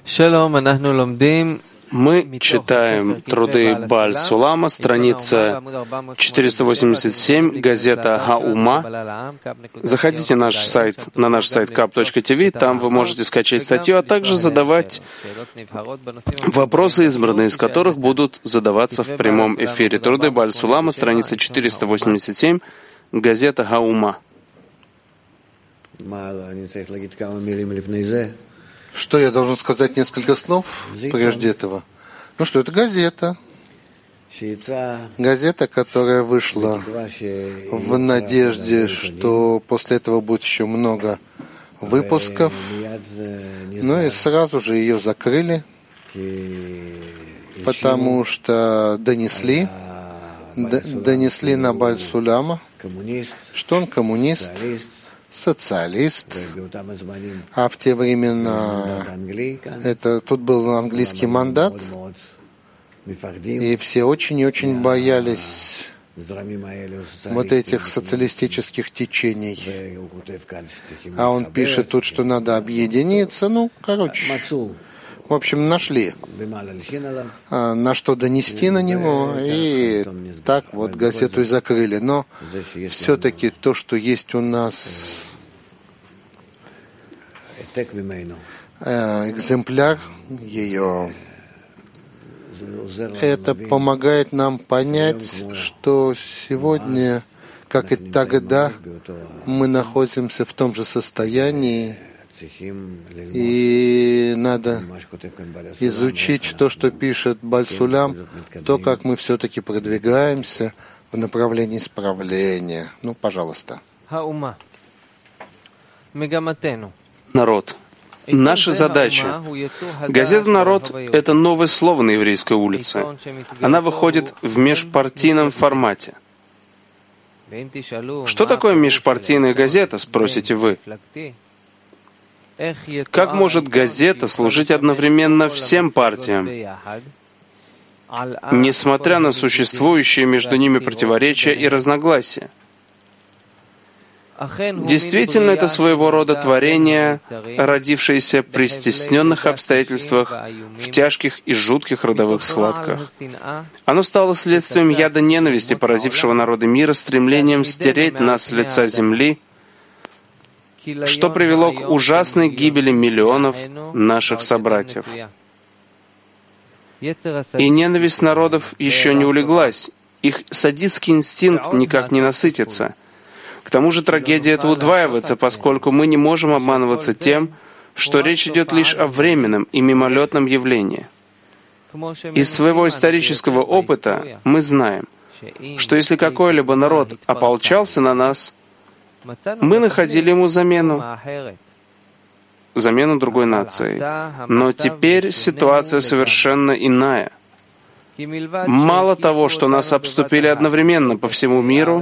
Мы читаем труды Бааль Сулама, страница 487, газета Хаума. Заходите на наш сайт kap.tv, там вы можете скачать статью, а также задавать вопросы, избранные из которых будут задаваться в прямом эфире. Труды Бааль Сулама, страница 487, газета Хаума. Что я должен сказать несколько слов прежде этого? Ну что, это газета. Газета, которая вышла в надежде, что после этого будет еще много выпусков. Ну и сразу же ее закрыли, потому что донесли на Бааль Сулама, что он коммунист, социалист, а в те времена тут был английский мандат, и все очень и очень боялись вот этих социалистических течений. А он пишет тут, что надо объединиться, в общем, нашли, на что донести на него, и так вот газету и закрыли. Но все-таки то, что есть у нас экземпляр ее, это помогает нам понять, что сегодня, как и тогда, мы находимся в том же состоянии, и надо изучить то, что пишет Бааль Сулам, то, как мы все-таки продвигаемся в направлении исправления. Пожалуйста. Народ. Наша задача. Газета «Народ» — это новое слово на еврейской улице. Она выходит в межпартийном формате. Что такое межпартийная газета, спросите вы? Как может газета служить одновременно всем партиям, несмотря на существующие между ними противоречия и разногласия? Действительно, это своего рода творение, родившееся при стесненных обстоятельствах, в тяжких и жутких родовых схватках. Оно стало следствием яда ненависти, поразившего народы мира стремлением стереть нас с лица земли, что привело к ужасной гибели миллионов наших собратьев. И ненависть народов еще не улеглась, их садистский инстинкт никак не насытится. К тому же трагедия эта удваивается, поскольку мы не можем обманываться тем, что речь идет лишь о временном и мимолетном явлении. Из своего исторического опыта мы знаем, что если какой-либо народ ополчался на нас, мы находили ему замену другой нации. Но теперь ситуация совершенно иная. Мало того, что нас обступили одновременно по всему миру,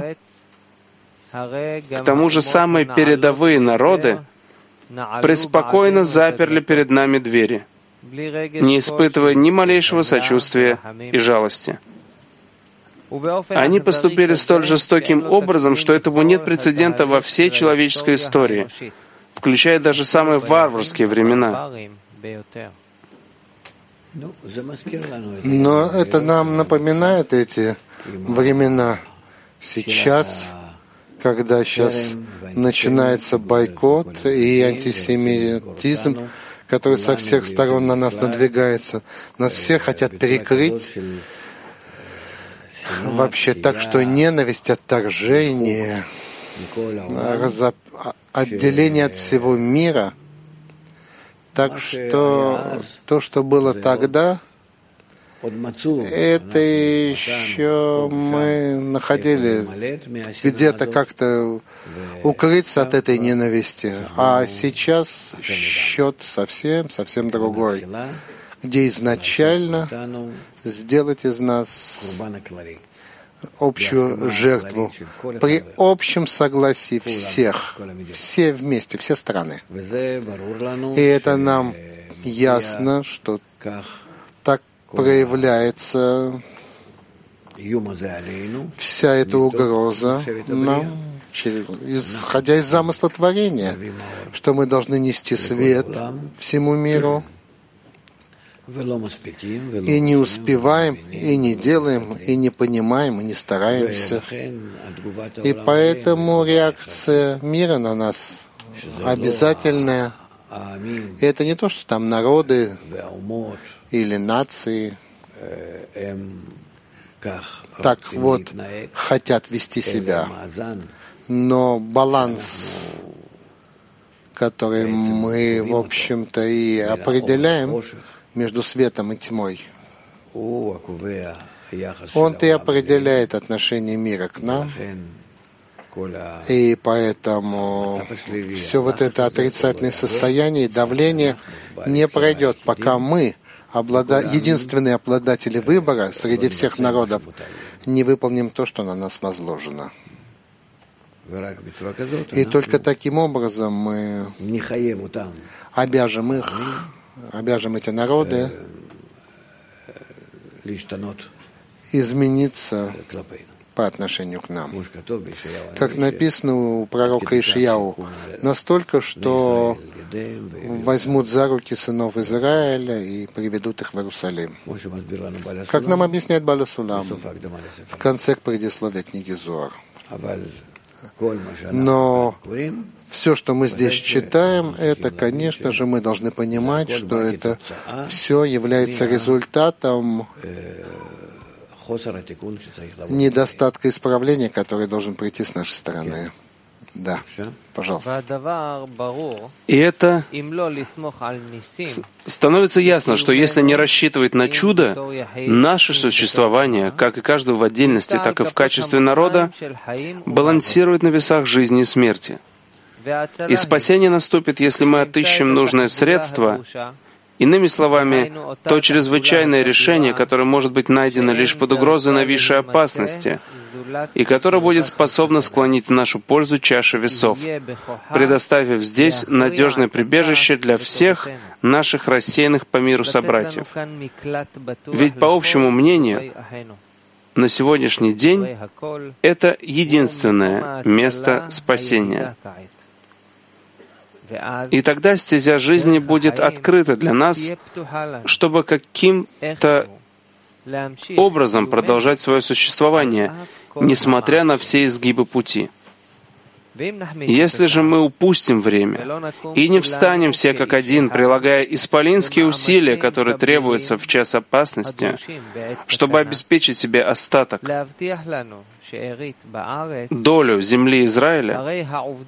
к тому же самые передовые народы преспокойно заперли перед нами двери, не испытывая ни малейшего сочувствия и жалости. Они поступили столь жестоким образом, что этому нет прецедента во всей человеческой истории, включая даже самые варварские времена. Но это нам напоминает эти времена сейчас, когда сейчас начинается бойкот и антисемитизм, который со всех сторон на нас надвигается. Нас все хотят перекрыть. Вообще так, что ненависть, отторжение, отделение от всего мира. Так что то, что было тогда, это еще мы находили где-то как-то укрыться от этой ненависти. А сейчас счет совсем другой, где изначально сделать из нас общую жертву при общем согласии всех, все вместе, все страны. И это нам ясно, что так проявляется вся эта угроза нам, исходя из замысла творения, что мы должны нести свет всему миру и не успеваем, и не делаем, и не понимаем, и не стараемся. И поэтому реакция мира на нас обязательная. И это не то, что там народы или нации так вот хотят вести себя. Но баланс, который мы, в общем-то, и определяем между светом и тьмой, он-то и определяет отношение мира к нам. И поэтому все вот это отрицательное состояние и давление не пройдет, пока мы, единственные обладатели выбора среди всех народов, не выполним то, что на нас возложено. И только таким образом мы обяжем эти народы измениться по отношению к нам. Как написано у пророка Ишияу, настолько, что возьмут за руки сынов Израиля и приведут их в Иерусалим. Как нам объясняет Бааль ха-Сулам в конце предисловия книги Зоар. Но все, что мы здесь читаем, это, конечно же, мы должны понимать, что это все является результатом недостатка исправления, который должен прийти с нашей стороны. Да, пожалуйста. И это становится ясно, что если не рассчитывать на чудо, наше существование, как и каждого в отдельности, так и в качестве народа, балансирует на весах жизни и смерти. И спасение наступит, если мы отыщем нужное средство. Иными словами, то чрезвычайное решение, которое может быть найдено лишь под угрозой нависшей опасности, и которое будет способно склонить в нашу пользу чашу весов, предоставив здесь надежное прибежище для всех наших рассеянных по миру собратьев. Ведь, по общему мнению, на сегодняшний день это единственное место спасения. И тогда стезя жизни будет открыта для нас, чтобы каким-то образом продолжать свое существование, несмотря на все изгибы пути. Если же мы упустим время и не встанем все как один, прилагая исполинские усилия, которые требуются в час опасности, чтобы обеспечить себе остаток, долю земли Израиля,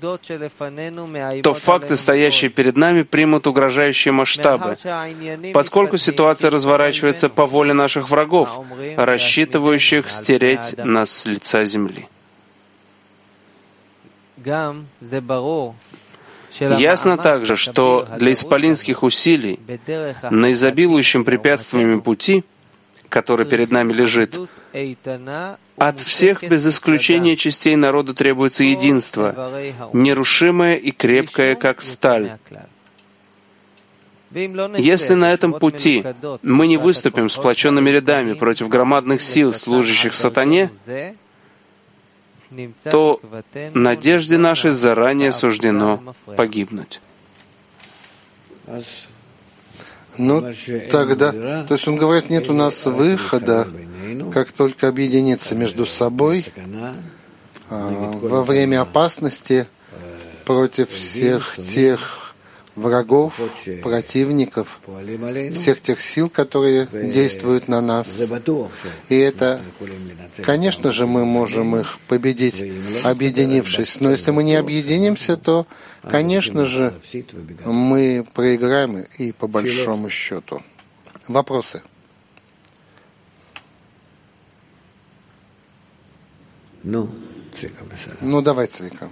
то факты, стоящие перед нами, примут угрожающие масштабы, поскольку ситуация разворачивается по воле наших врагов, рассчитывающих стереть нас с лица земли. Ясно также, что для исполинских усилий на изобилующем препятствиями пути, который перед нами лежит, от всех без исключения частей народа требуется единство, нерушимое и крепкое, как сталь. Если на этом пути мы не выступим сплоченными рядами против громадных сил, служащих сатане, то надежде нашей заранее суждено погибнуть. Ну, тогда, то есть он говорит, нет у нас выхода, как только объединиться между собой во время опасности против всех тех врагов, противников, всех тех сил, которые действуют на нас. И это, конечно же, мы можем их победить, объединившись. Но если мы не объединимся, то, конечно же, мы проиграем и по большому счету. Вопросы? Ну, давай, Цвика.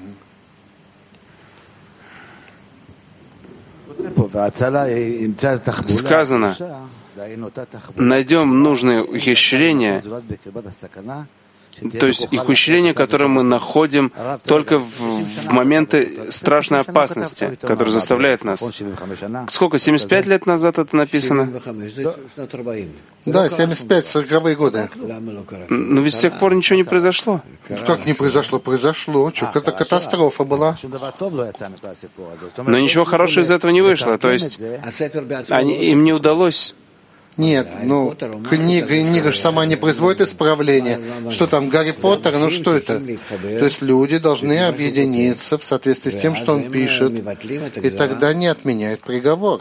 Сказано, найдем нужные ухищрения, то есть их ухищрения, которые мы находим только в моменты страшной опасности, которые заставляют нас. Сколько, 75 лет назад это написано? Да, 75, 40-е годы. Но ведь с тех пор ничего не произошло. Как не произошло? Произошло. Это катастрофа была. Но ничего хорошего из этого не вышло. То есть им не удалось Нет, книга же сама не производит исправления. Что там, Гарри Поттер, ну что это? То есть люди должны объединиться в соответствии с тем, что он пишет, и тогда не отменяет приговор.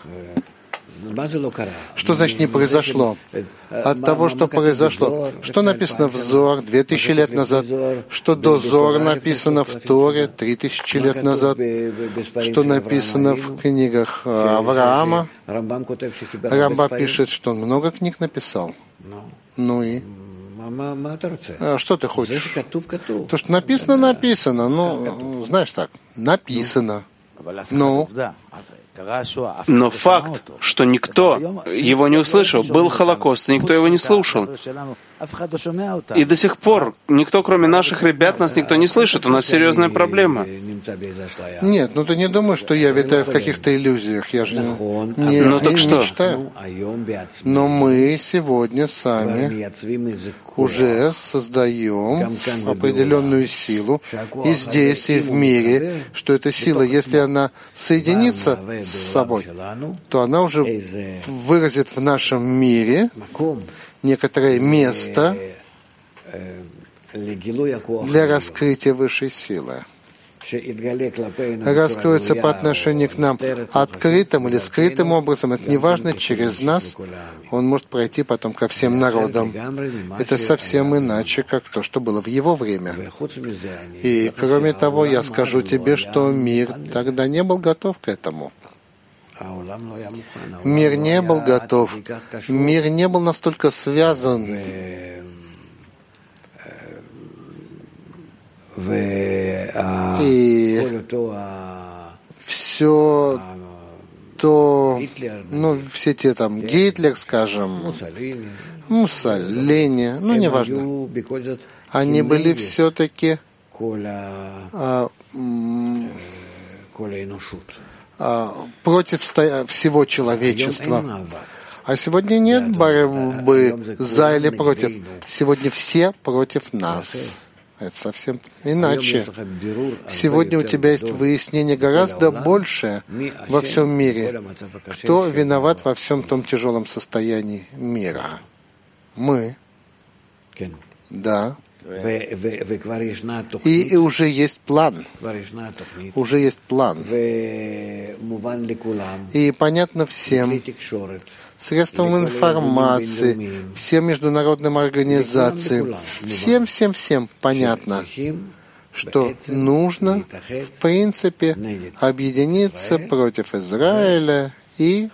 Что значит не произошло? От того, что произошло. Что написано в Зоар 2000 лет назад? Что до Зоар написано в Торе 3000 лет назад? Что написано в книгах Авраама? Рамбам пишет, что он много книг написал. Ну и? Что ты хочешь? То, что написано, написано. Ну, знаешь так, написано. Ну? Но факт, что никто его не услышал, был Холокост, и никто его не слушал. И до сих пор никто, кроме наших ребят, нас никто не слышит. У нас серьезная проблема. Нет, ну ты не думаешь, что я витаю в каких-то иллюзиях. Я же не мечтаю. Но мы сегодня сами уже создаем определенную силу и здесь, и в мире, что эта сила, если она соединится с собой, то она уже выразит в нашем мире некоторое место для раскрытия высшей силы. Раскроется по отношению к нам открытым или скрытым образом, это не важно, через нас, он может пройти потом ко всем народам. Это совсем иначе, как то, что было в его время. И кроме того, я скажу тебе, что мир тогда не был готов к этому. Мир не был готов. Мир не был настолько связан. И все то, ну, все те там, Гитлер, скажем, Муссолини, ну, неважно. Они были все-таки против всего человечества. А сегодня нет борьбы за или против. Сегодня все против нас. Это совсем иначе. Сегодня у тебя есть выяснение гораздо больше во всем мире. Кто виноват во всем том тяжелом состоянии мира? Мы. Да. И уже есть план. Уже есть план. И понятно всем, средствам информации, всем международным организациям, всем понятно, что нужно, в принципе, объединиться против Израиля и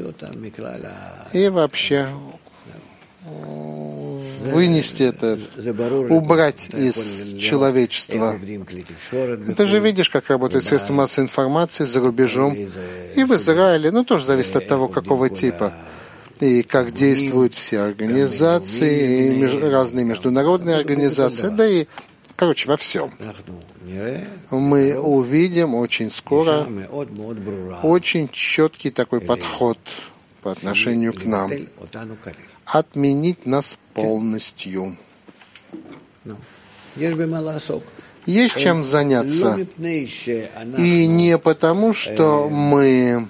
вообще вынести это, убрать из человечества. Ты же видишь, как работает средства массовой информации за рубежом и в Израиле, ну тоже зависит от того, какого типа. И как действуют все организации, и разные международные организации, да и, короче, во всем. Мы увидим очень скоро очень четкий такой подход по отношению к нам. Отменить нас полностью. Есть чем заняться. И не потому, что мы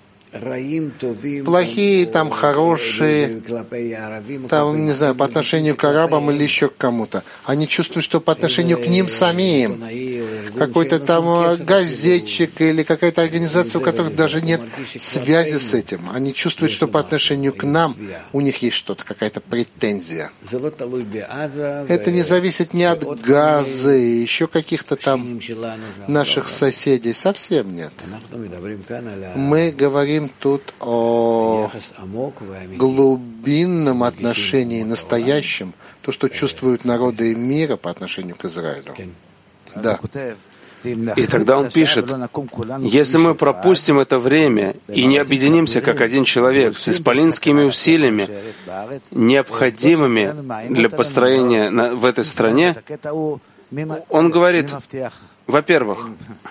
плохие, там хорошие, там, не знаю, по отношению к арабам или еще к кому-то. Они чувствуют, что по отношению к ним самим, какой-то там газетчик или какая-то организация, у которых даже нет связи с этим, они чувствуют, что по отношению к нам у них есть что-то, какая-то претензия. Это не зависит ни от Газа и еще каких-то там наших соседей, совсем нет. Мы говорим тут о глубинном отношении, настоящем, то, что чувствуют народы мира по отношению к Израилю. Да. И тогда он пишет, если мы пропустим это время и не объединимся как один человек с исполинскими усилиями, необходимыми для построения в этой стране, он говорит, во-первых,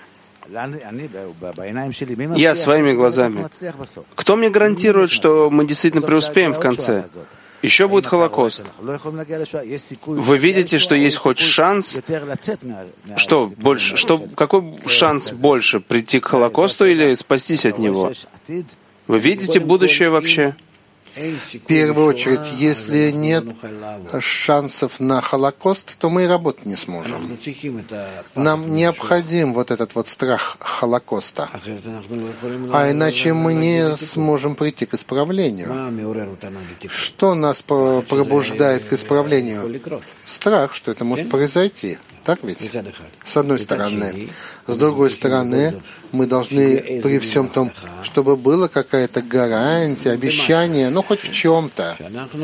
я своими глазами. Кто мне гарантирует, что мы действительно преуспеем в конце? Еще будет Холокост. Вы видите, что есть хоть шанс? Что больше? Какой шанс больше? Прийти к Холокосту или спастись от него? Вы видите будущее вообще? В первую очередь, если нет шансов на Холокост, то мы и работать не сможем. Нам необходим вот этот вот страх Холокоста. А иначе мы не сможем прийти к исправлению. Что нас пробуждает к исправлению? Страх, что это может произойти. Так ведь? С одной стороны. С другой стороны, мы должны при всем том, чтобы была какая-то гарантия, обещание, ну хоть в чем-то,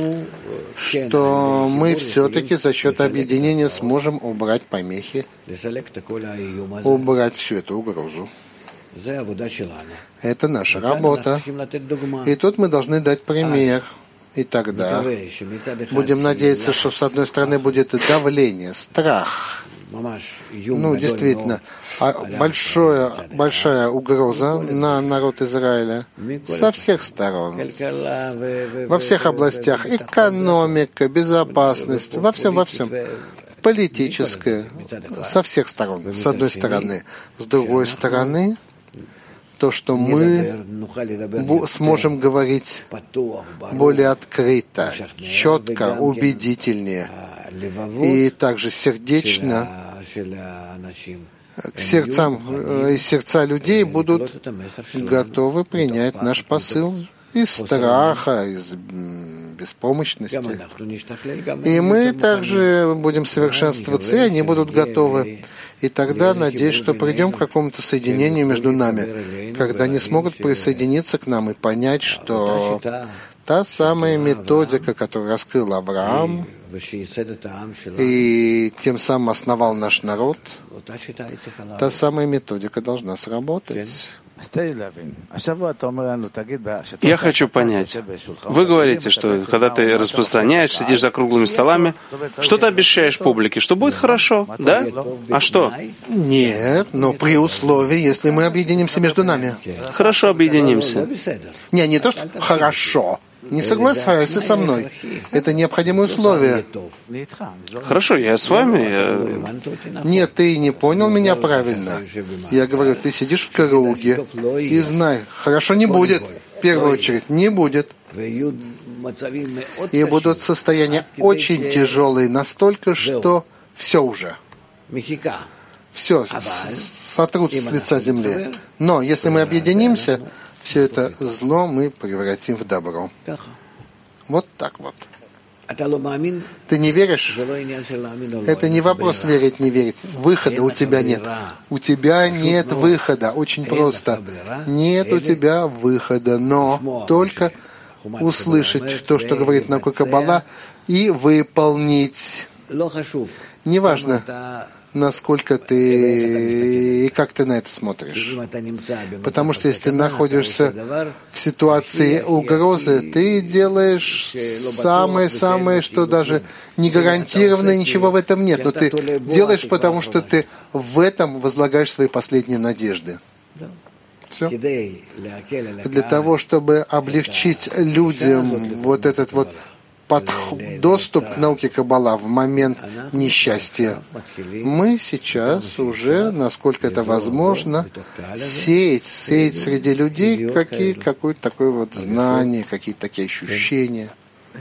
что мы все-таки за счет объединения сможем убрать помехи, убрать всю эту угрозу. Это наша работа. И тут мы должны дать пример. И тогда будем надеяться, что с одной стороны будет давление, страх. Ну, действительно, большая угроза на народ Израиля со всех сторон, во всех областях, экономика, безопасность, во всем, политическое, со всех сторон, с одной стороны. С другой стороны, то, что мы сможем говорить более открыто, четко, убедительнее и также сердечно к сердца людей будут готовы принять наш посыл из страха, из беспомощности. И мы также будем совершенствоваться, и они будут готовы. И тогда, надеюсь, что придем к какому-то соединению между нами, когда они смогут присоединиться к нам и понять, что та самая методика, которую раскрыл Авраам, и тем самым основал наш народ, та самая методика должна сработать. Я хочу понять. Вы говорите, что когда ты распространяешь, сидишь за круглыми столами, что ты обещаешь публике, что будет хорошо, да? А что? Нет, но при условии, если мы объединимся между нами. Хорошо, объединимся. Не то, что хорошо. Не соглашайся со мной. Это необходимое условие. Хорошо, я с вами. Нет, ты не понял меня правильно. Я говорю, ты сидишь в круге и знай, хорошо не будет. В первую очередь, не будет. И будут состояния очень тяжелые, настолько, что все уже. Все сотрут с лица земли. Но если мы объединимся, все это зло мы превратим в добро. Вот так вот. Ты не веришь? Это не вопрос верить, не верить. Выхода у тебя нет. У тебя нет выхода. Очень просто. Нет у тебя выхода. Но только услышать то, что говорит нам Каббала, и выполнить. Неважно, насколько ты и как ты на это смотришь. Потому что если ты находишься в ситуации угрозы, ты делаешь самое, что даже не гарантированно, ничего в этом нет. Но ты делаешь, потому что ты в этом возлагаешь свои последние надежды. Все. Для того, чтобы облегчить людям вот этот вот доступ к науке Каббала в момент несчастья, мы сейчас уже, насколько это возможно, сеять среди людей какое-то такое вот знание, какие-то такие ощущения.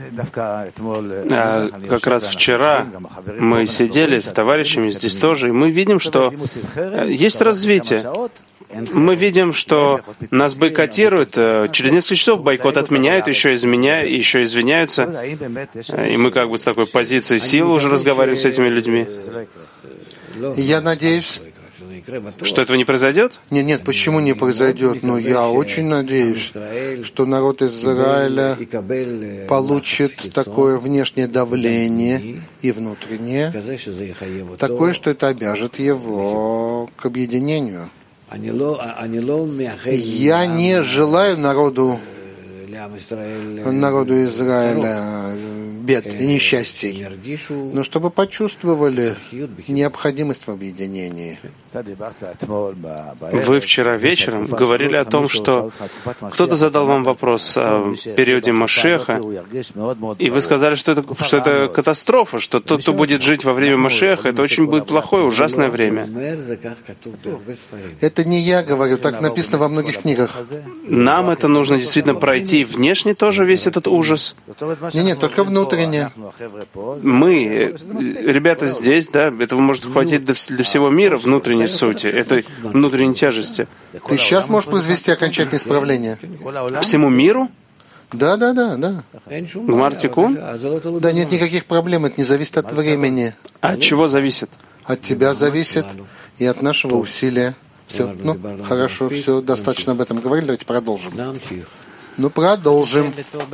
Как раз вчера мы сидели с товарищами здесь тоже, и мы видим, что есть развитие. Мы видим, что нас бойкотируют, через несколько часов бойкот отменяют, еще извиняются. И мы как бы с такой позиции силы уже разговариваем с этими людьми. Я надеюсь, что этого не произойдет? Нет, почему не произойдет? Но я очень надеюсь, что народ Израиля получит такое внешнее давление и внутреннее, такое, что это обяжет его к объединению. Я не желаю народу Израиля бед и несчастий, но чтобы почувствовали необходимость в объединении. Вы вчера вечером говорили о том, что кто-то задал вам вопрос о периоде Машеха, и вы сказали, что это катастрофа, что тот, кто будет жить во время Машеха, это очень будет плохое, ужасное время. Это не я говорю, так написано во многих книгах. Нам это нужно действительно пройти внешне тоже весь этот ужас? Нет, только внутренне. Мы, ребята здесь, да, этого может хватить для всего мира, внутренней сути, этой внутренней тяжести. Ты сейчас можешь произвести окончательное исправление? Всему миру? Да. Гмар Тикун? Да нет никаких проблем, это не зависит от времени. А от чего зависит? От тебя зависит и от нашего усилия. Все, хорошо, все, достаточно об этом говорили, давайте продолжим. Продолжим.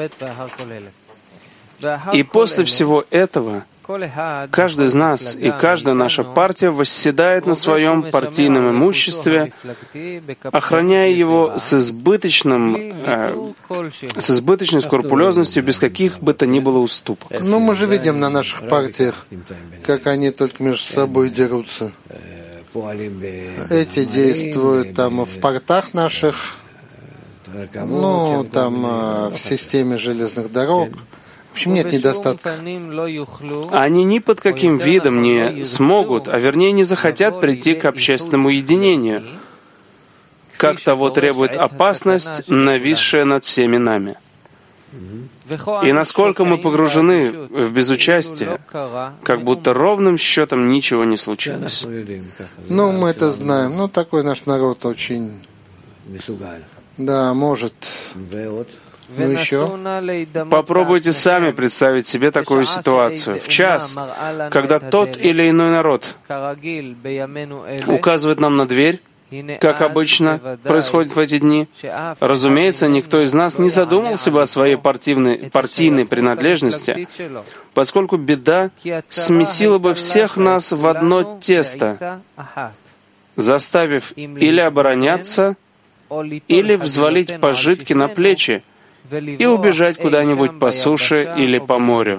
И после всего этого каждый из нас и каждая наша партия восседает на своем партийном имуществе, охраняя его с избыточной скрупулезностью, без каких бы то ни было уступок. Мы же видим на наших партиях, как они только между собой дерутся. Эти действуют там в портах наших, там в системе железных дорог. В общем, нет недостатка. Они ни под каким видом не смогут, а вернее не захотят прийти к общественному единению, как того требует опасность, нависшая над всеми нами. И насколько мы погружены в безучастие, как будто ровным счетом ничего не случилось. Мы это знаем. Такой наш народ очень... Да, может. Еще? Попробуйте сами представить себе такую ситуацию. В час, когда тот или иной народ указывает нам на дверь, как обычно происходит в эти дни, разумеется, никто из нас не задумался бы о своей партийной принадлежности, поскольку беда смесила бы всех нас в одно тесто, заставив или обороняться, или взвалить пожитки на плечи и убежать куда-нибудь по суше или по морю.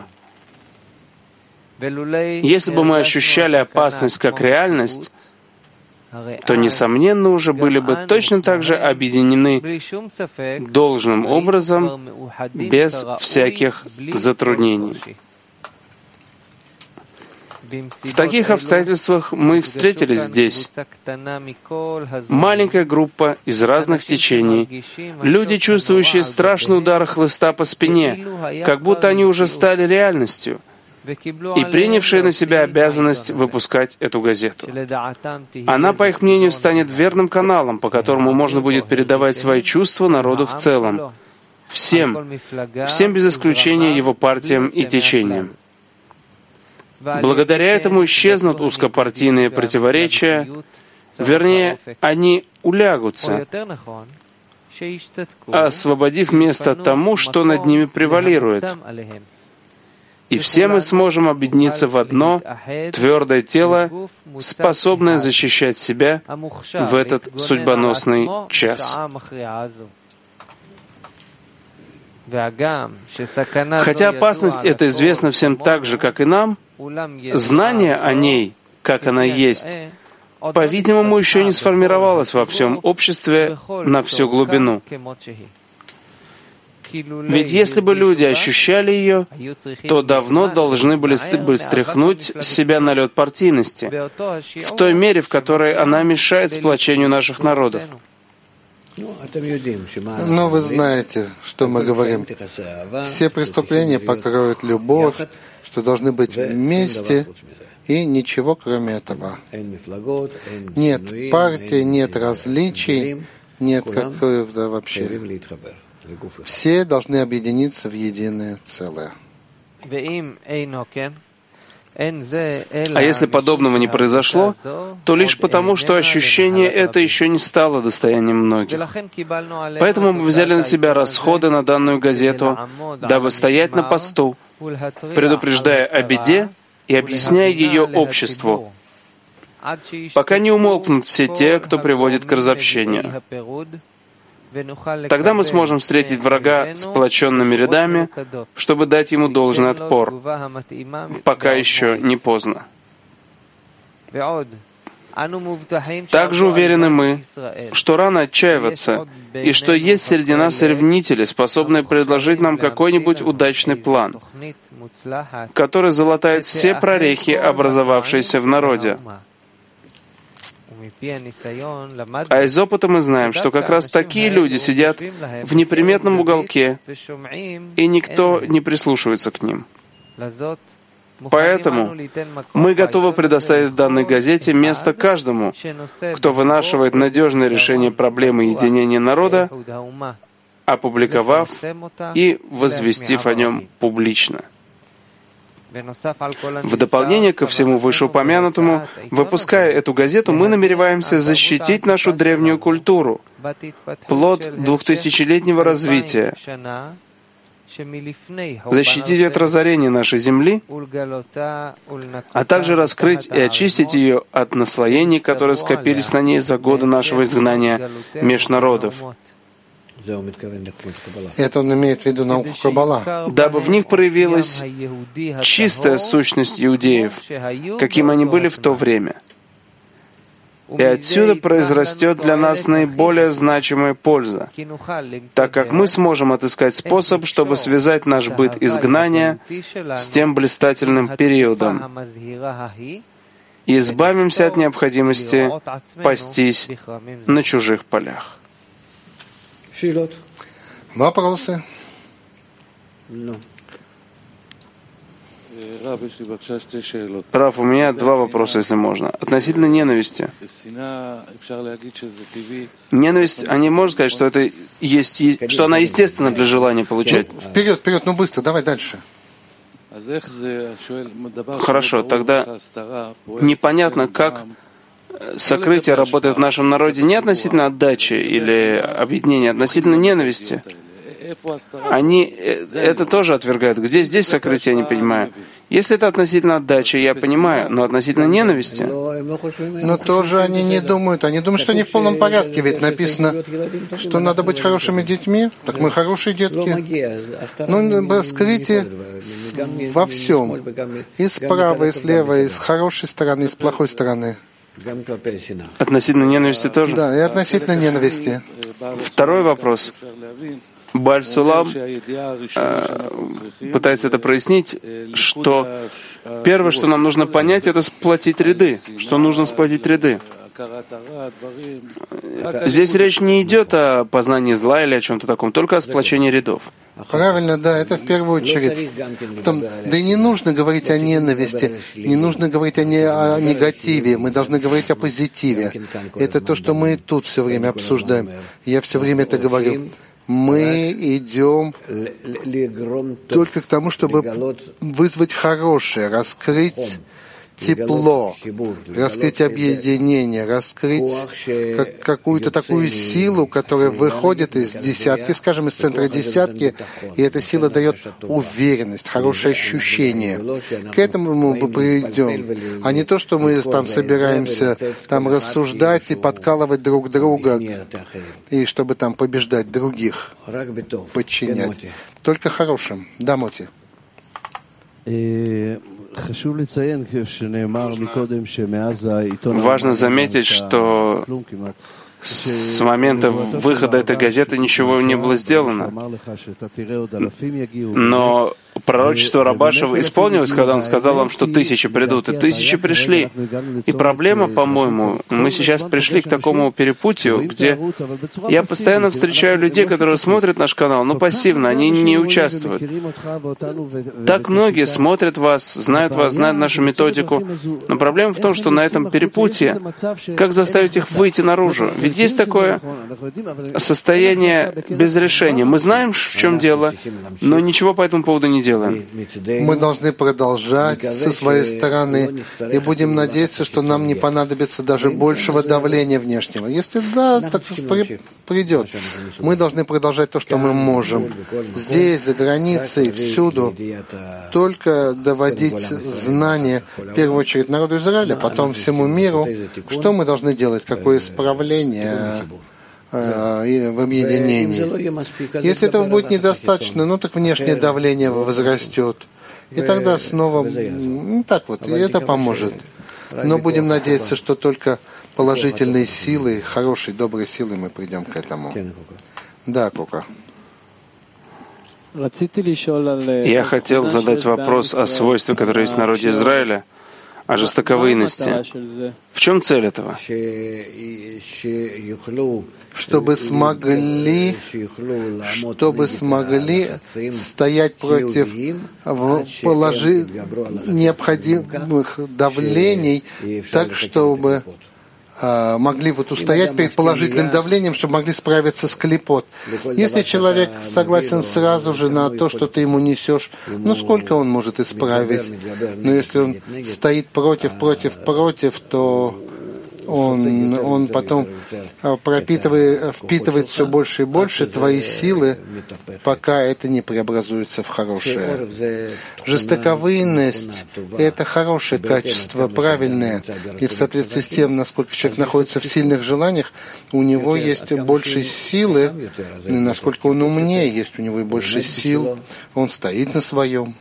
Если бы мы ощущали опасность как реальность, то, несомненно, уже были бы точно так же объединены должным образом, без всяких затруднений. В таких обстоятельствах мы встретились здесь. Маленькая группа из разных течений, люди, чувствующие страшный удар хлыста по спине, как будто они уже стали реальностью, и принявшие на себя обязанность выпускать эту газету. Она, по их мнению, станет верным каналом, по которому можно будет передавать свои чувства народу в целом, всем без исключения его партиям и течениям. Благодаря этому исчезнут узкопартийные противоречия, вернее, они улягутся, освободив место тому, что над ними превалирует. И все мы сможем объединиться в одно твердое тело, способное защищать себя в этот судьбоносный час. Хотя опасность эта известна всем так же, как и нам, знание о ней, как она есть, по-видимому, еще не сформировалось во всем обществе на всю глубину. Ведь если бы люди ощущали ее, то давно должны были бы стряхнуть с себя налет партийности, в той мере, в которой она мешает сплочению наших народов. Но вы знаете, что мы говорим. Все преступления покроют любовь, что должны быть вместе, и ничего кроме этого. Нет партии, нет различий, нет какого-то вообще. Все должны объединиться в единое целое. А если подобного не произошло, то лишь потому, что ощущение это еще не стало достоянием многих. Поэтому мы взяли на себя расходы на данную газету, дабы стоять на посту, предупреждая о беде и объясняя ее обществу, пока не умолкнут все те, кто приводит к разобщению. Тогда мы сможем встретить врага сплоченными рядами, чтобы дать ему должный отпор, пока еще не поздно. Также уверены мы, что рано отчаиваться, и что есть среди нас ревнители, способные предложить нам какой-нибудь удачный план, который залатает все прорехи, образовавшиеся в народе. А из опыта мы знаем, что как раз такие люди сидят в неприметном уголке, и никто не прислушивается к ним. Поэтому мы готовы предоставить в данной газете место каждому, кто вынашивает надежное решение проблемы единения народа, опубликовав и возвестив о нем публично. В дополнение ко всему вышеупомянутому, выпуская эту газету, мы намереваемся защитить нашу древнюю культуру, плод 2000-летнего развития, защитить от разорения нашей земли, а также раскрыть и очистить ее от наслоений, которые скопились на ней за годы нашего изгнания меж народов. Это он имеет в виду науку Каббала. Дабы в них проявилась чистая сущность иудеев, каким они были в то время. И отсюда произрастет для нас наиболее значимая польза, так как мы сможем отыскать способ, чтобы связать наш быт изгнания с тем блистательным периодом и избавимся от необходимости пастись на чужих полях. Вопросы? Рав, у меня два вопроса, если можно. Относительно ненависти. Ненависть, они можно сказать, что это есть, что она естественна для желания получать? Вперед, быстро, давай дальше. Хорошо, тогда непонятно, как сокрытие работает в нашем народе не относительно отдачи или объединения, а относительно ненависти. Они это тоже отвергают. Где здесь сокрытие, я не понимаю. Если это относительно отдачи, я понимаю, но относительно ненависти... Но тоже они не думают. Они думают, что они в полном порядке. Ведь написано, что надо быть хорошими детьми. Так мы хорошие детки. Но скрытие во всем. И справа, и слева, и с хорошей стороны, и с плохой стороны. Относительно ненависти тоже? Да, и относительно ненависти. Второй вопрос. Бааль Сулам пытается это прояснить, что первое, что нам нужно понять, это сплотить ряды, что нужно сплотить ряды. Здесь речь не идет о познании зла или о чем-то таком, только о сплочении рядов. Правильно, да, это в первую очередь. Потом, да и не нужно говорить о ненависти, не нужно говорить о негативе, мы должны говорить о позитиве. Это то, что мы тут все время обсуждаем. Я все время это говорю. Мы идем только к тому, чтобы вызвать хорошее, раскрыть тепло, раскрыть объединение, раскрыть какую-то такую силу, которая выходит из десятки, скажем, из центра десятки, и эта сила дает уверенность, хорошее ощущение. К этому мы придем, а не то, что мы там собираемся там рассуждать и подкалывать друг друга, и чтобы там побеждать других, подчинять. Только хорошим. Да, Моти. Важно заметить, что с момента выхода этой газеты ничего не было сделано. Но пророчество Рабашева исполнилось, когда он сказал вам, что 1000 придут, и 1000 пришли. И проблема, по-моему, мы сейчас пришли к такому перепутью, где я постоянно встречаю людей, которые смотрят наш канал, но пассивно, они не участвуют. Так многие смотрят вас, знают нашу методику, но проблема в том, что на этом перепутье, как заставить их выйти наружу? Ведь есть такое состояние без решения. Мы знаем, в чем дело, но ничего по этому поводу не делаем. Мы должны продолжать со своей стороны и будем надеяться, что нам не понадобится даже большего давления внешнего. Если да, так придет. Мы должны продолжать то, что мы можем. Здесь, за границей, всюду. Только доводить знания, в первую очередь, народу Израиля, потом всему миру. Что мы должны делать? Какое исправление и в объединении. Если этого будет недостаточно, ну так внешнее давление возрастет. И тогда снова так вот, и это поможет. Но будем надеяться, что только положительной силой, хорошей, доброй силой мы придем к этому. Да, Кока. Я хотел задать вопрос о свойстве, которое есть в народе Израиля, о жестоковыйности. В чем цель этого? Чтобы смогли стоять против необходимых давлений, так, чтобы могли устоять перед положительным давлением, чтобы могли справиться с клипот. Если человек согласен сразу же на то, что ты ему несешь, сколько он может исправить? Но если он стоит против, то он потом впитывает все больше и больше твои силы, пока это не преобразуется в хорошее. Жестоковыйность — это хорошее качество, правильное. И в соответствии с тем, насколько человек находится в сильных желаниях, у него есть больше силы, и насколько он умнее, есть у него и больше сил, он стоит на своем.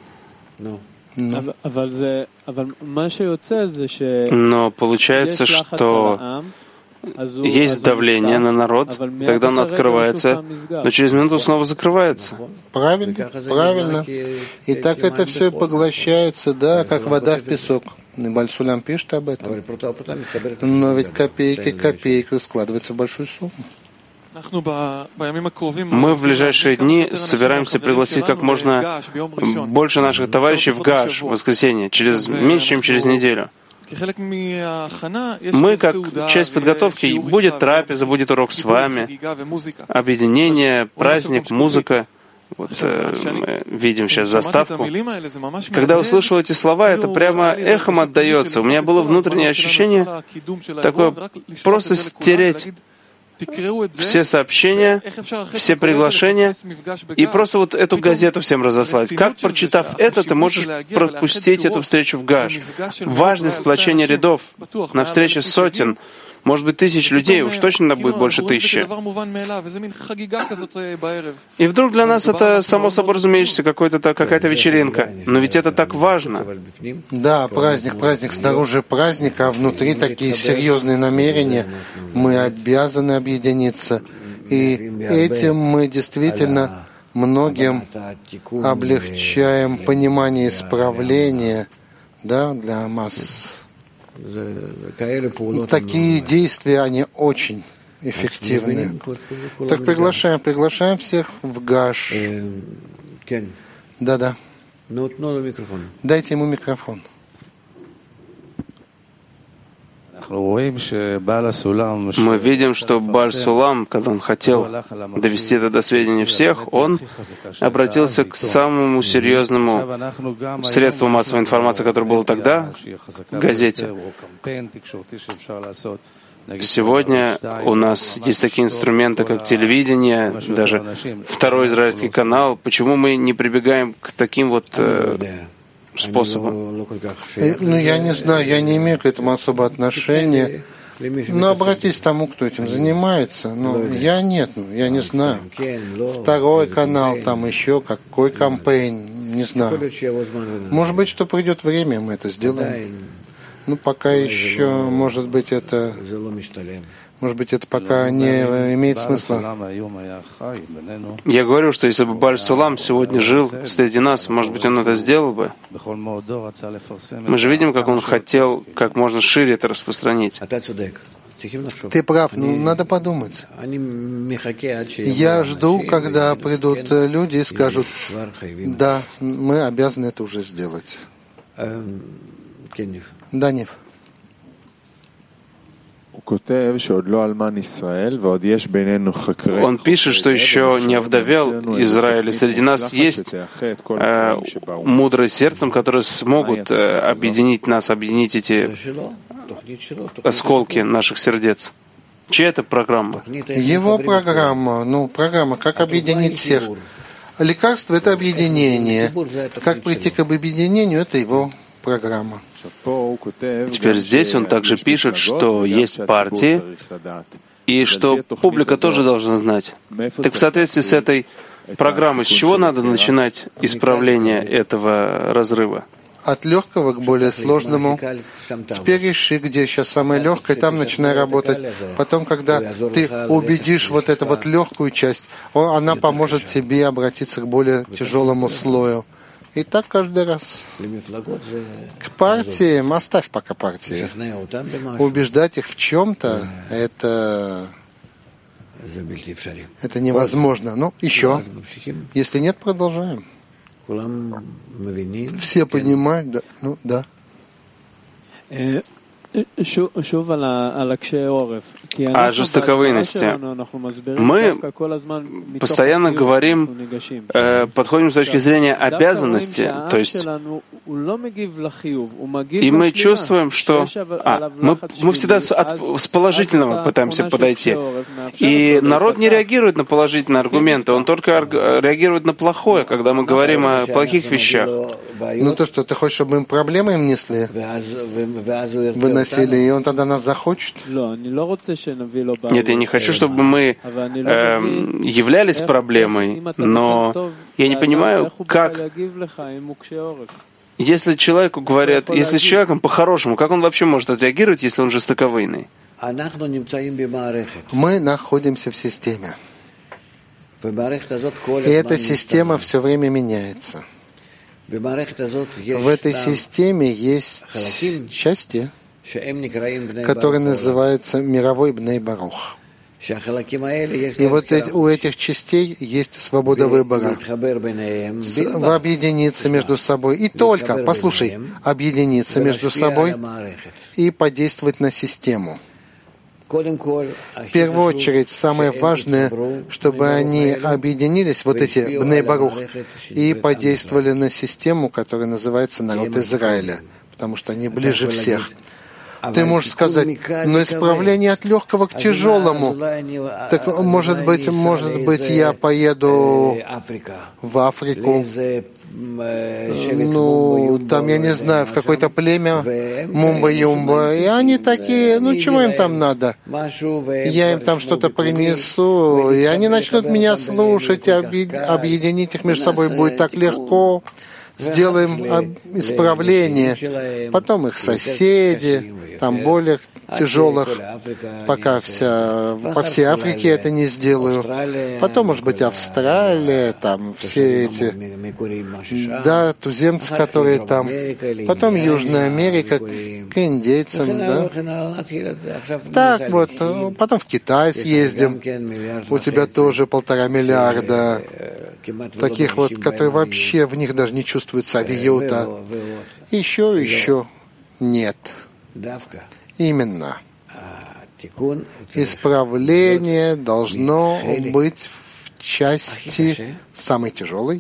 Но получается, что есть давление на народ, тогда оно открывается, но через минуту снова закрывается. Правильно. И так это все поглощается, как вода в песок. И Бааль Сулам пишет об этом. Но ведь копейка складывается в большую сумму. Мы в ближайшие дни собираемся пригласить как можно больше наших товарищей в Гаш в воскресенье, меньше, чем через неделю. Мы, как часть подготовки, будет трапеза, будет урок с вами, объединение, праздник, музыка. Мы видим сейчас заставку. Когда услышал эти слова, это прямо эхом отдается. У меня было внутреннее ощущение такое, просто стереть все сообщения, все приглашения и просто эту газету всем разослать. Как, прочитав это, ты можешь пропустить эту встречу в Гаш? Важность сплочения рядов на встрече сотен, может быть, тысяч людей, уж точно будет больше 1000. И вдруг для нас это само собой разумеется какая-то вечеринка. Но ведь это так важно. Да, праздник снаружи праздник, а внутри такие серьезные намерения. Мы обязаны объединиться. И этим мы действительно многим облегчаем понимание исправления, для масс. Такие действия, они очень эффективны. Так приглашаем всех в Гаш. Да. Дайте ему микрофон. Мы видим, что Бааль Сулам, когда он хотел довести это до сведения всех, он обратился к самому серьезному средству массовой информации, которое было тогда, к газете. Сегодня у нас есть такие инструменты, как телевидение, даже второй израильский канал. Почему мы не прибегаем к таким способам? Я не знаю, я не имею к этому особого отношения. Но обратись к тому, кто этим занимается. Я не знаю. Второй канал, там еще какой кампейн, не знаю. Может быть, что придет время, мы это сделаем. Пока еще, может быть, это пока не имеет смысла. Я говорю, что если бы Бааль Сулам сегодня жил среди нас, может быть, он это сделал бы. Мы же видим, как он хотел как можно шире это распространить. Ты прав, надо подумать. Я жду, когда придут люди и скажут, да, мы обязаны это уже сделать. Да, Нив. Он пишет, что еще не овдовел Израиль, и среди нас есть мудрые сердцем, которые смогут объединить нас, объединить эти осколки наших сердец. Чья это программа? Его программа. Программа «Как объединить всех». Лекарство — это объединение. Как прийти к объединению — это его программа. Теперь здесь он также пишет, что есть партии, и что публика тоже должна знать. Так в соответствии с этой программой, с чего надо начинать исправление этого разрыва? От легкого к более сложному. Теперь ищи, где сейчас самое легкое, там начинай работать. Потом, когда ты убедишь эту легкую часть, она поможет тебе обратиться к более тяжелому слою. И так каждый раз. К партиям, оставь пока партии. Убеждать их в чем-то, это невозможно. Ну, еще. Если нет, продолжаем. Все понимают, да? Ну, да. О жестоковыйности. Мы постоянно говорим, подходим с точки зрения обязанности, то есть, и мы чувствуем, что мы всегда с положительного пытаемся подойти. И народ не реагирует на положительные аргументы, он только реагирует на плохое, когда мы говорим о плохих вещах. Ну то что, ты хочешь, чтобы мы проблемы им несли? Выносили, и он тогда нас захочет? Нет, я не хочу, чтобы мы являлись проблемой, но я не понимаю, как... Если человеку говорят, если с человеком по-хорошему, как он вообще может отреагировать, если он жестоковыйный? Мы находимся в системе. И эта система все время меняется. В этой системе есть части, которые называются мировой Бней Барух. И вот у этих частей есть свобода выбора. Объединиться между собой. И только, послушай, объединиться между собой и подействовать на систему. В первую очередь, самое важное, чтобы они объединились, вот эти Бней Барух, и подействовали на систему, которая называется народ Израиля, потому что они ближе всех. Ты можешь сказать, но исправление от легкого к тяжелому. Так, может быть, я поеду в Африку, ну, там, я не знаю, в какое-то племя Мумба-Юмба, и они такие, ну, чего им там надо? Я им там что-то принесу, и они начнут меня слушать, объединить их между собой будет так легко. Сделаем исправление, потом их соседи, там более тяжелых, пока по всей Африке это не сделаю. Потом, может быть, Австралия, там все эти, да, туземцы, которые там. Потом Южная Америка, к индейцам, да. Так вот, потом в Китай съездим. У тебя тоже 1,5 миллиарда таких вот, которые вообще в них даже не чувствуется авиюта. Еще нет. Именно. Исправление должно быть в части самой тяжелой.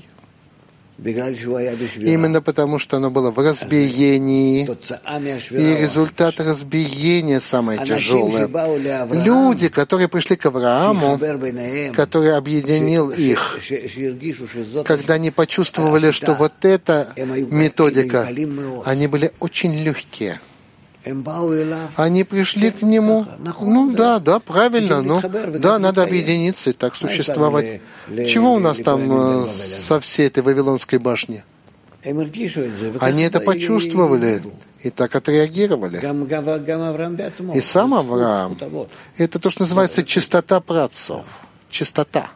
Именно потому, что оно было в разбиении, и результат разбиения самое тяжелое. Люди, которые пришли к Аврааму, который объединил их, когда они почувствовали, что вот эта методика, они были очень легкие. Они пришли к нему, ну да, правильно, да, надо объединиться и так существовать. Чего у нас там со всей этой Вавилонской башни? Они это почувствовали и так отреагировали. И сам Авраам, это то, что называется чистота праотцов, чистота.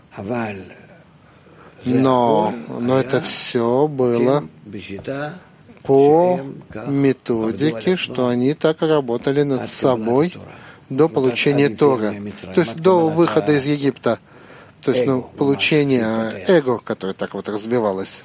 Но это все было по методике, что они так работали над собой до получения Торы, то есть до выхода из Египта, то есть получения эго, которое так вот развивалось.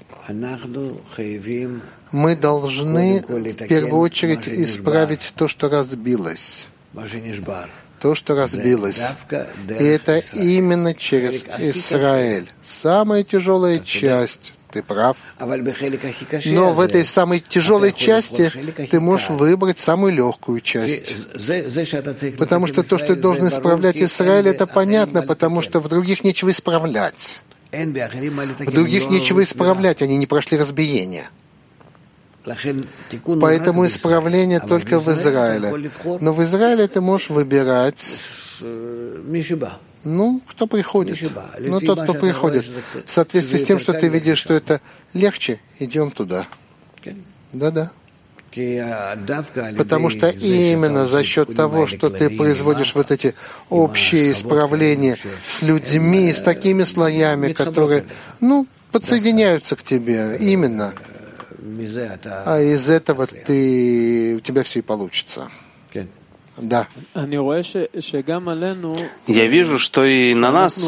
Мы должны в первую очередь исправить то, что разбилось. То, что разбилось. И это именно через Израиль. Самая тяжелая часть. Ты прав. Но в этой самой тяжелой части ты можешь выбрать самую легкую часть. Потому что то, что ты должен исправлять Израиль, это понятно, потому что в других нечего исправлять. В других нечего исправлять, они не прошли разбиение. Поэтому исправление только в Израиле. Но в Израиле ты можешь выбирать, кто приходит. Тот, кто приходит. В соответствии с тем, что ты видишь, что это легче, идем туда. Да. Потому что именно за счет того, что ты производишь вот эти общие исправления с людьми, с такими слоями, которые, подсоединяются к тебе, именно. а из этого у тебя все и получится. Да. Я вижу, что и на нас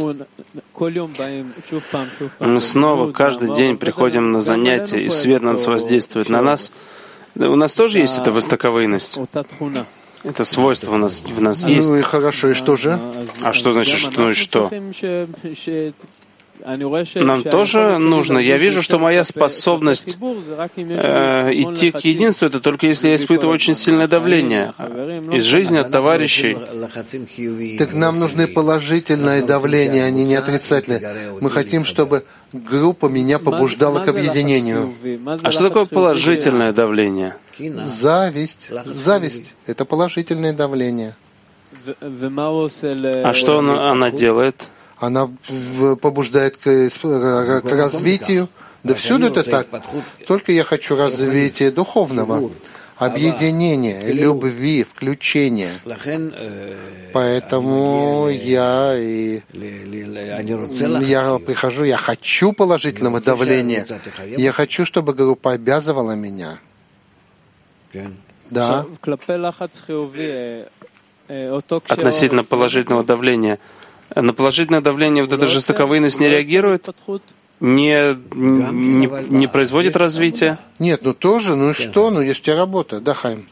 мы снова каждый день приходим на занятия, и свет на нас воздействует на нас. У нас тоже есть эта востоковыйность. Это свойство в нас есть. Ну и хорошо, и что же? А что значит, что, ну и что? Нам тоже нужно. Я вижу, что моя способность идти к единству — это только если я испытываю очень сильное давление из жизни, от товарищей. Так нам нужны положительное давление, а не отрицательное. Мы хотим, чтобы группа меня побуждала к объединению. А что такое положительное давление? Зависть. Зависть — это положительное давление. А что она делает? Она побуждает к развитию. Да всюду это так. Только я хочу развития духовного, объединения, любви, включения. Поэтому я прихожу, я хочу положительного давления. Я хочу, чтобы группа обязывала меня. Да. Относительно положительного давления. На положительное давление вот эта жестоковыйность не реагирует? Не производит развития? Нет, ну тоже, ну и что? Ну есть у тебя работа, да, Хайм?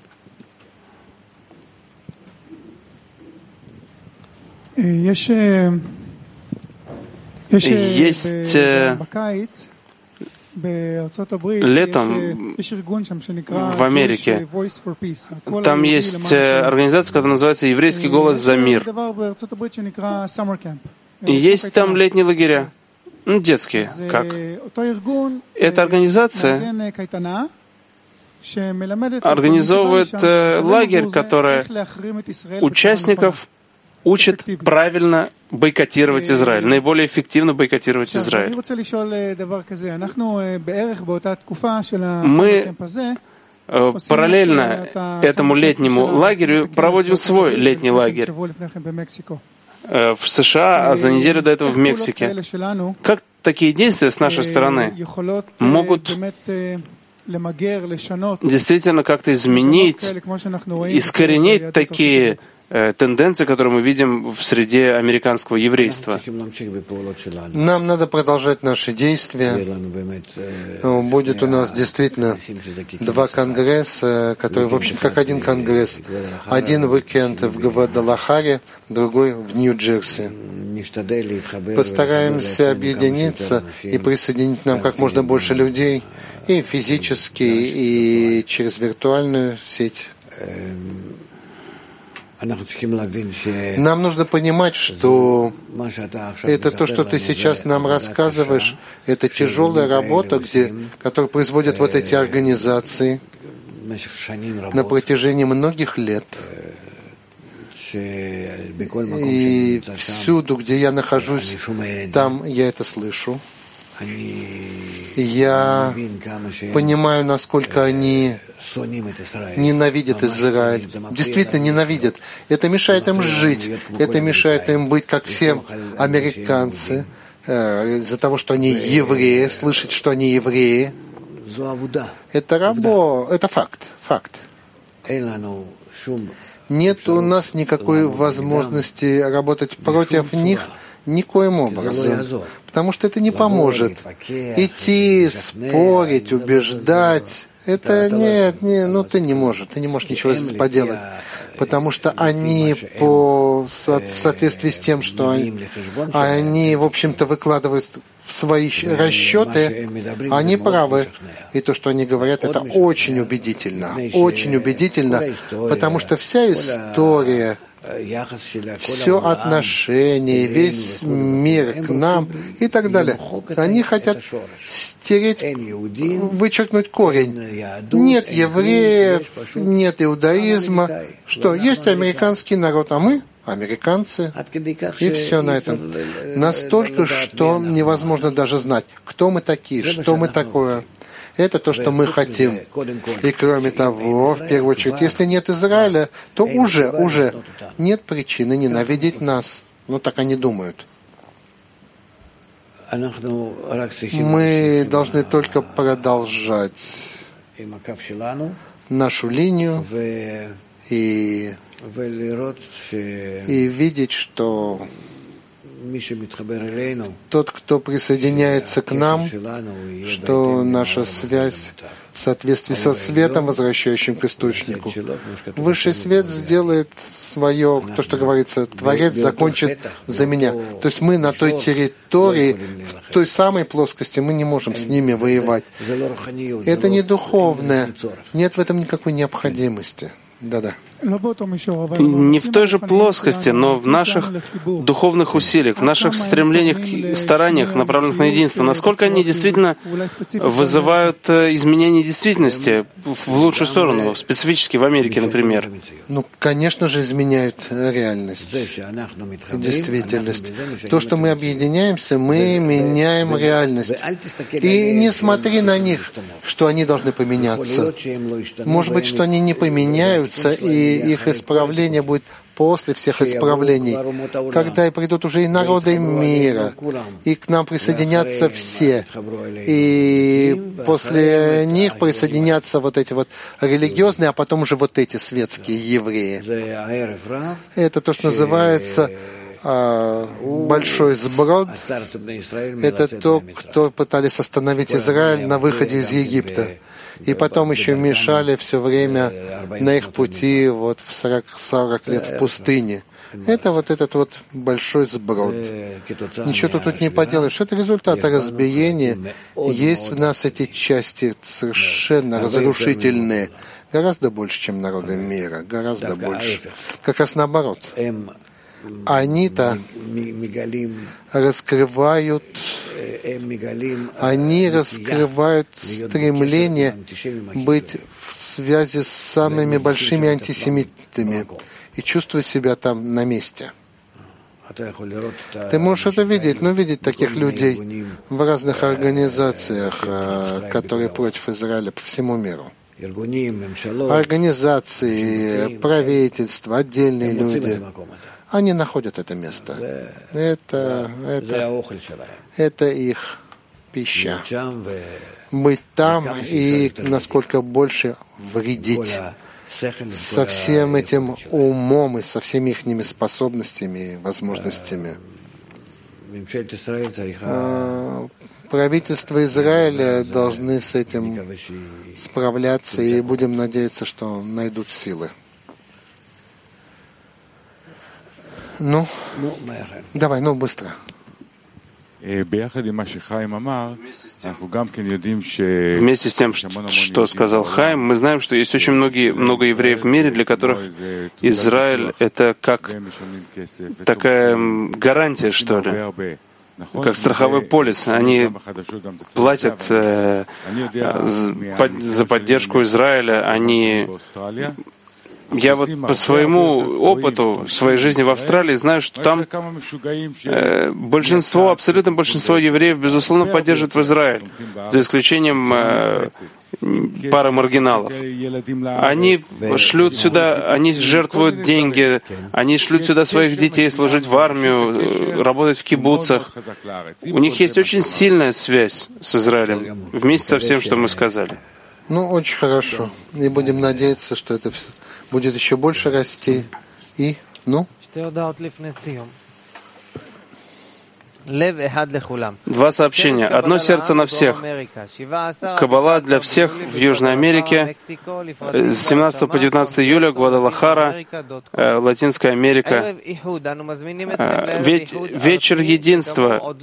Есть летом в Америке там есть организация, которая называется «Еврейский голос за мир». И есть там летние лагеря, детские, как. Эта организация организовывает лагерь, который участников учит правильно бойкотировать Израиль, наиболее эффективно бойкотировать Израиль. Мы параллельно этому летнему лагерю проводим свой летний лагерь в США, а за неделю до этого в Мексике. Как такие действия с нашей стороны могут действительно как-то изменить, искоренить такие тенденции, которые мы видим в среде американского еврейства? Нам надо продолжать наши действия. Будет у нас действительно 2 конгресса, которые, в общем, как один конгресс. Один уикенд в Гвадалахаре, другой в Нью-Джерси. Постараемся объединиться и присоединить нам как можно больше людей, и физически, и через виртуальную сеть. Нам нужно понимать, что это то, что ты сейчас нам рассказываешь, это тяжелая работа, которую производят вот эти организации на протяжении многих лет. И всюду, где я нахожусь, там я это слышу. Я понимаю, насколько они ненавидят Израиль. Действительно ненавидят. Это мешает им жить. Это мешает им быть, как все американцы, из-за того, что они евреи, слышать, что они евреи. Это это факт. Факт. Нет у нас никакой возможности работать против них никоим образом. Потому что это не поможет. Идти, спорить, убеждать. Это ну ты не можешь ничего поделать. Потому что они в соответствии с тем, что они, в общем-то, выкладывают в свои расчеты, они правы. И то, что они говорят, это очень убедительно. Очень убедительно, потому что вся история, все отношение, весь мир к нам и так далее. Они хотят стереть, вычеркнуть корень. Нет евреев, нет иудаизма. Что, есть американский народ, а мы американцы. И все на этом. Настолько, что невозможно даже знать, кто мы такие, что мы такое. Это то, что мы хотим. И кроме того, в первую очередь, если нет Израиля, то уже нет причины ненавидеть нас. Ну, так они думают. Мы должны только продолжать нашу линию и видеть, что тот, кто присоединяется к нам, что наша связь в соответствии со светом, возвращающим к источнику. Высший свет сделает свое, то, что говорится, Творец закончит за меня. То есть мы на той территории, в той самой плоскости, мы не можем с ними воевать. Это не духовное. Нет в этом никакой необходимости. Да-да. Не в той же плоскости, но в наших духовных усилиях, в наших стремлениях, стараниях, направленных на единство, насколько они действительно вызывают изменение действительности в лучшую сторону, специфически в Америке, например. Ну, конечно же, изменяют реальность, действительность. То, что мы объединяемся, мы меняем реальность. И не смотри на них, что они должны поменяться. Может быть, что они не поменяются, и их исправление будет после всех исправлений, когда и придут уже и народы мира, и к нам присоединятся все, и после них присоединятся вот эти вот религиозные, а потом уже вот эти светские евреи. Это то, что называется большой сброд. Это то, кто пытались остановить Израиль на выходе из Египта. И потом еще мешали все время на их пути вот в 40 лет в пустыне. Это вот этот вот большой сброд. Ничего тут не поделаешь. Это результат разбиения. Есть в нас эти части совершенно разрушительные. Гораздо больше, чем народы мира. Гораздо больше. Как раз наоборот. Они-то раскрывают стремление быть в связи с самыми большими антисемитами и чувствовать себя там на месте. Ты можешь это видеть, но видеть таких людей в разных организациях, которые против Израиля по всему миру. Организации, правительства, отдельные люди. Они находят это место. Это их пища. Быть там и насколько больше вредить со всем этим умом и со всеми их способностями и возможностями. Правительство Израиля должны с этим справляться, и будем надеяться, что найдут силы. Ну, давай, быстро. Вместе с тем, что сказал Хаим, мы знаем, что есть очень много евреев в мире, для которых Израиль — это как такая гарантия, что ли, как страховой полис. Они платят за поддержку Израиля. Я вот по своему опыту, своей жизни в Австралии знаю, что там абсолютное большинство евреев, безусловно, поддерживают в Израиль, за исключением пары маргиналов. Они шлют сюда, они жертвуют деньги, они шлют сюда своих детей служить в армию, работать в кибуцах. У них есть очень сильная связь с Израилем, вместе со всем, что мы сказали. Очень хорошо. И будем надеяться, что это будет еще больше расти. И, Два сообщения. Одно сердце на всех. Каббала для всех в Южной Америке с 17 по 19 июля, Гвадалахара, Латинская Америка. Вечер единства.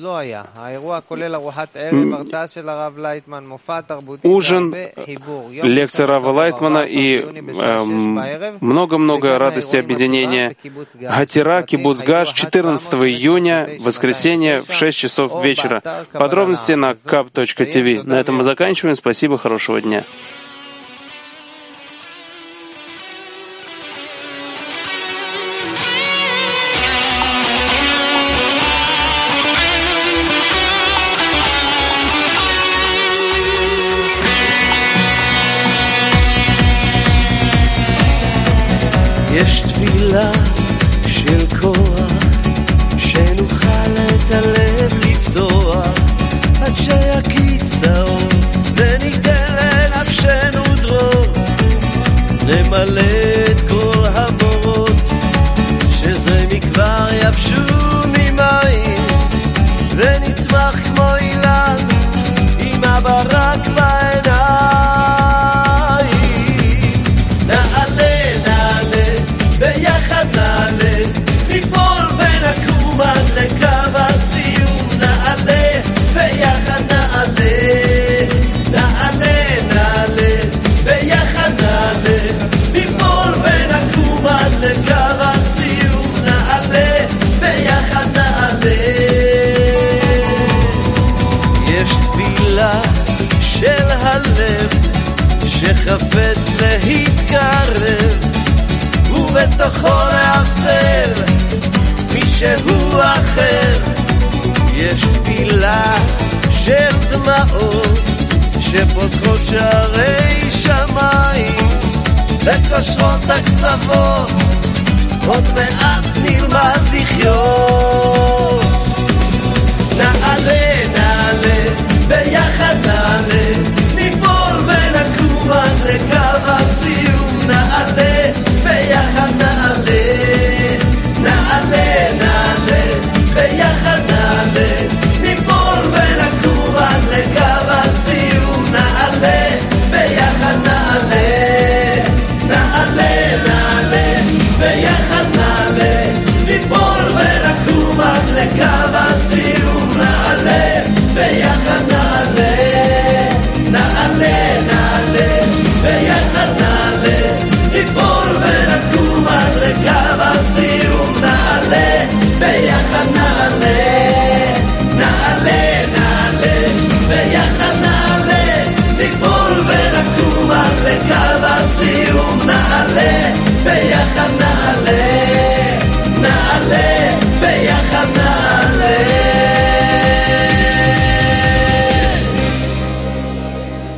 Ужин, лекция Рава Лайтмана и много-много радости объединения. Гатира, кибуц Гаш, 14 июня, воскресенье, в 6 часов вечера. Подробности на kab.tv. На этом мы заканчиваем. Спасибо, хорошего дня. יש תפילה של כוח שנוכל את הלב לפתוח נמלא את כל המורות שזה מכבר יבשו ממים ונצמח כמו אילן עם הברק בעיניים. נעלה, נעלה, ביחד נעלה, ניפול ונקום עד לקו הסיום. נעלה, ביחד נעלה, נעלה, נעלה, ביחד נעלה, ניפול ונקום עד לקו הסיום. נעלה, ביחד נעלה. יש תפילה של הלב שחפץ להתקרב ובתוכו להפסל מישהו אחר. יש תפילה של דמעות שפותחות שערי שמיים וקושרות הקצוות, עוד מעט נלמד לחיות. נעלה, נעלה, ביחד נעלה,